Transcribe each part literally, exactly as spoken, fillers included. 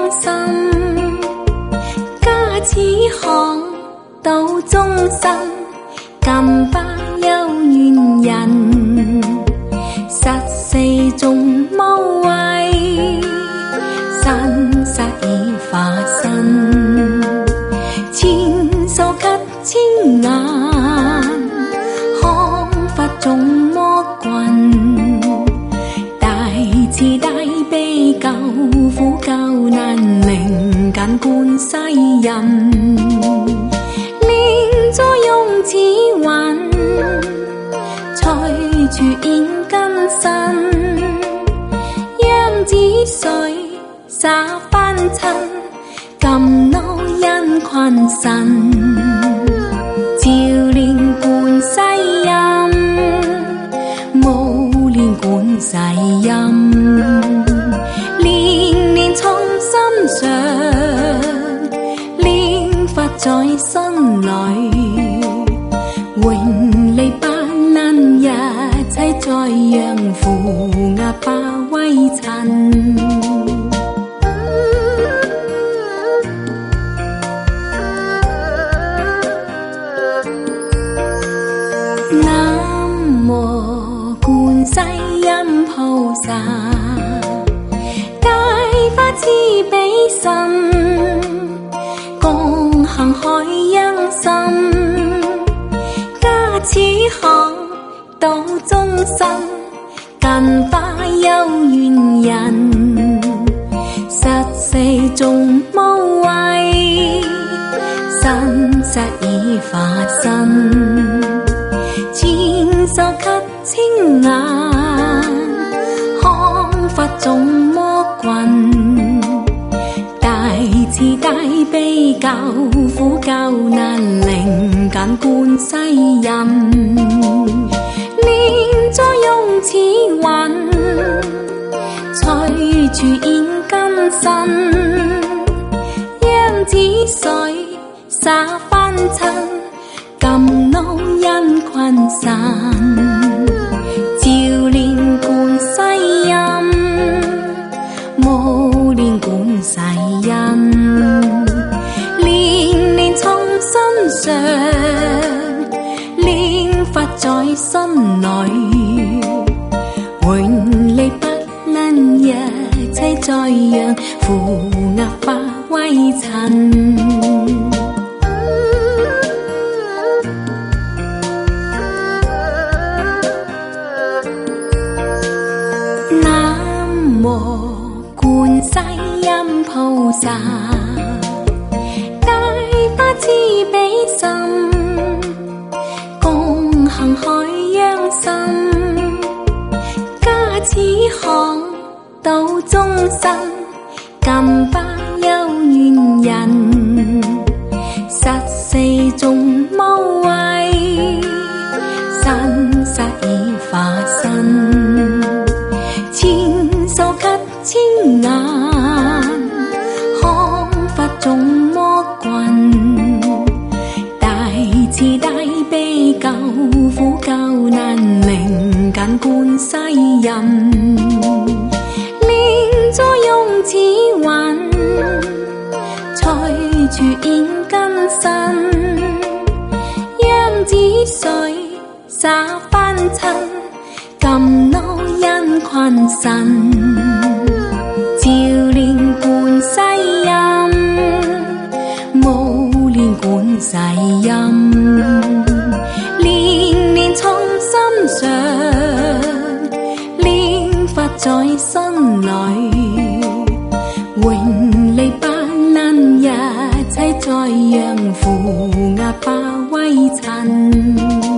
心，加此行到終生，今不休怨人，實世眾無畏，生殺已化身，千手給千眼，看法眾魔棍，大慈大悲救苦救難，靈感觀世音，靈作用此雲，隨處現根身，讓子水灑凡塵，甘露因群神，照練觀世音，無練觀世音，年年從心上，練法在身裏，永離不能一切在讓負壓化為塵。南無觀世音菩薩，大法慈悲心，共行海洋心，加此行到眾生，近化有緣人，實世眾無畏，生殺已化身，千手給千眼，看法眾魔棍，大慈大悲救苦救難，靈感觀世音，靈作用此雲，隨處現根身，讓子水灑凡塵，甘露因群神，照練觀世音，無練觀世音，年年從心上，練法在心裏，永離不能一切在讓負壓化為塵。南無觀世音菩薩，大法慈悲心，共行海洋心，加此行到眾生，今不有緣人，實世眾無畏，生殺已化身，千手給千眼，看法眾魔棍，大慈大悲救苦救難，靈感觀世音，靈作用此雲，隨處現根身，讓子水灑凡塵，甘露因群神，照練觀世音，無練觀世音，年年從心上，練法在身裏，永離不能一切在讓負壓化為塵。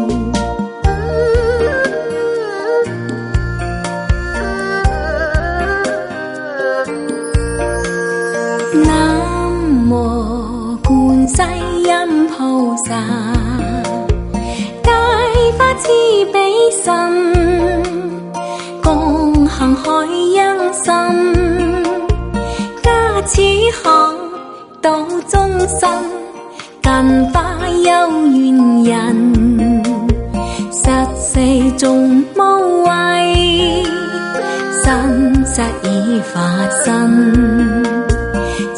南無觀世音菩薩，大法慈悲心，共行海洋心，加此行到眾生，近化有緣人，實世眾無畏，生殺已化身，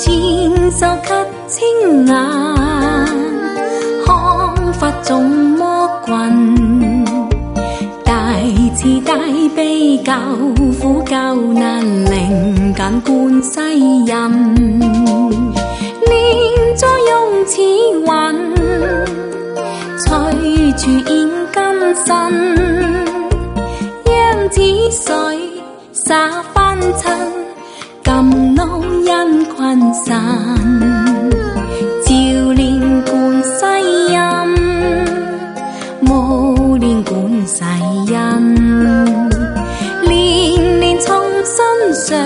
咳清眼，康法众魔棍，大慈大悲救苦救难，灵感观世音，念在用慈云，随住现今生，让子水洒翻尘，甘露因群散，照念观世音，无念观世音，年年从身上，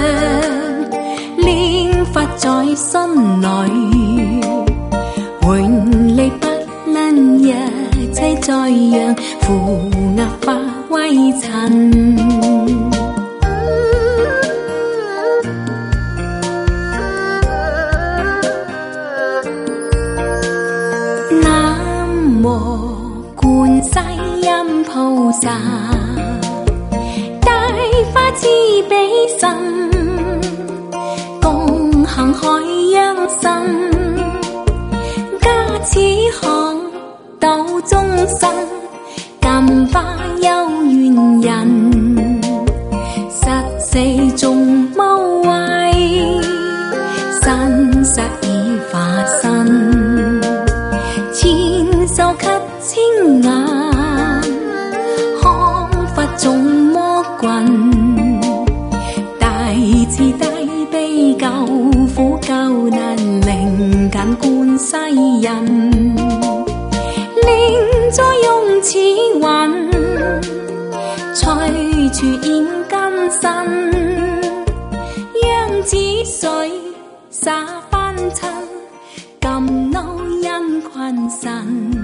念佛在心里，永离不能一切再让，負壓化為塵。南無觀世音菩薩，大發慈悲心，共行海洋心，加持行度眾生，感化有緣人，實四眾無畏，身實已化身，千手咳清眼，康法眾魔棍，大慈大悲救苦救難，靈感觀世音，再用慈雲，隨住現今生，讓子水灑翻塵，甘露因群散。